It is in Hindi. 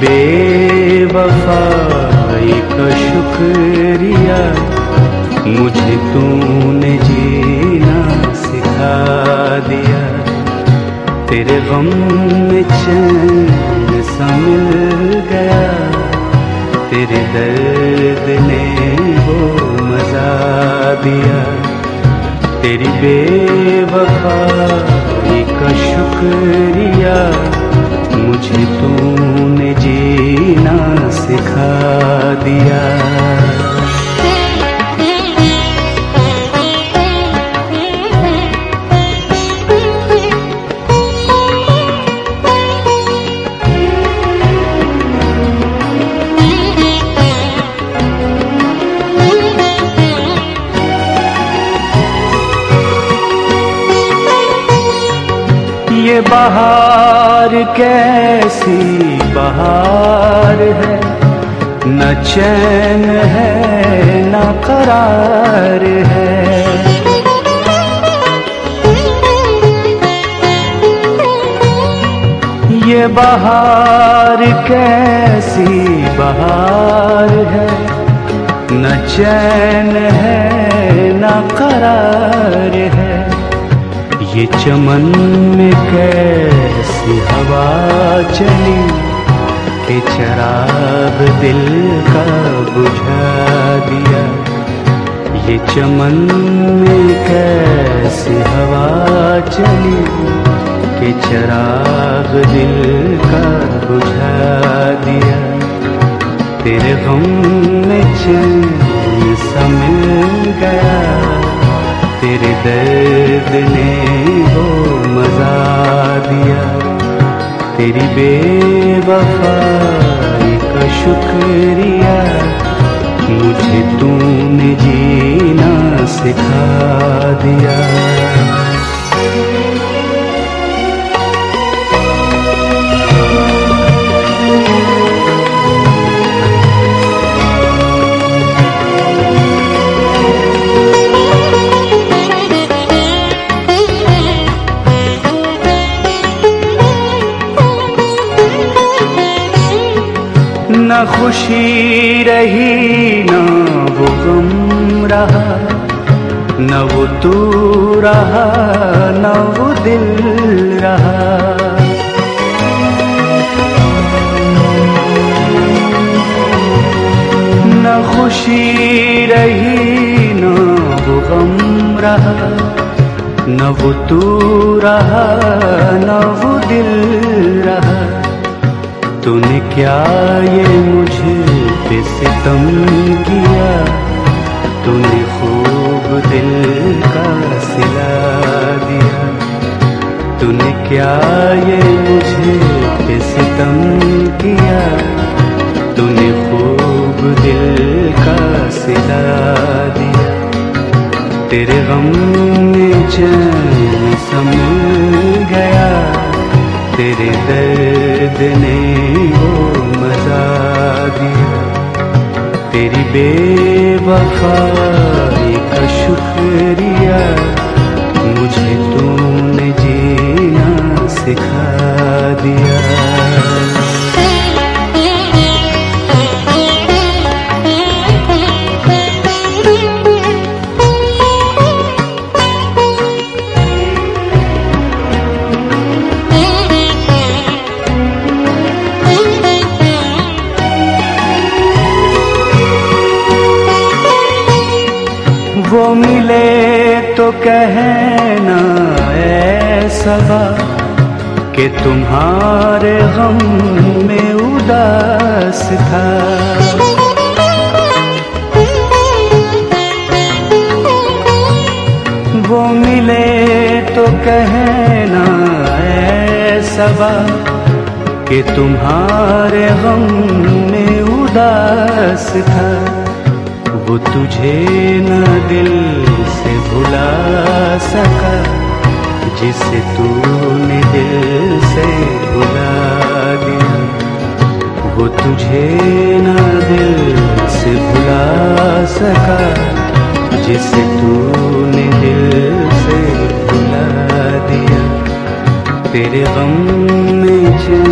बेवफाई का शुक्रिया, मुझे तूने जीना सिखा दिया। तेरे गम में चैन सा मिल गया, तेरे दर्द ने वो मजा दिया। तेरी बेवफाई का शुक्रिया, मुझे तूने जीना सिखा दिया। ये बहार कैसी बहार है, न चैन है न करार है। ये बहार कैसी बहार है, न चैन है न करार है। ये चमन में कैसी हवा चली कि चराग दिल का बुझा दिया। ये चमन में कैसी हवा चली कि चराग दिल का बुझा दिया। तेरे गम में चैन सा मिल गया, तेरे दर्द ने वो मजा दिया। तेरी बेवफाई का शुक्रिया, मुझे तूने जीना सिखा दिया। न खुशी रही न वो गम रहा, न वो तू रहा न वो दिल रहा। न खुशी रही न वो गम रहा, न वो तू रहा न वो दिल रहा। तूने क्या ये मुझे पे सितम किया, तूने खूब दिल का सिला दिया। तूने क्या ये मुझे पे सितम किया, तूने खूब दिल का सिला दिया। तेरे गम में चैन सा मिल गया, तेरे दर्द ने वो मजा दिया। तेरी बेवफाई का शुक्रिया, मुझे तूने जीना सिखा दिया। वो मिले तो कहना ऐसा कि तुम्हारे गम में उदास था। वो मिले तो कहना ऐसा कि तुम्हारे गम में उदास था। वो तुझे न दिल से भुला सका, जिसे तूने दिल से भुला दिया। वो तुझे न दिल से भुला सका, जिसे तूने दिल से भुला दिया। तेरे गम में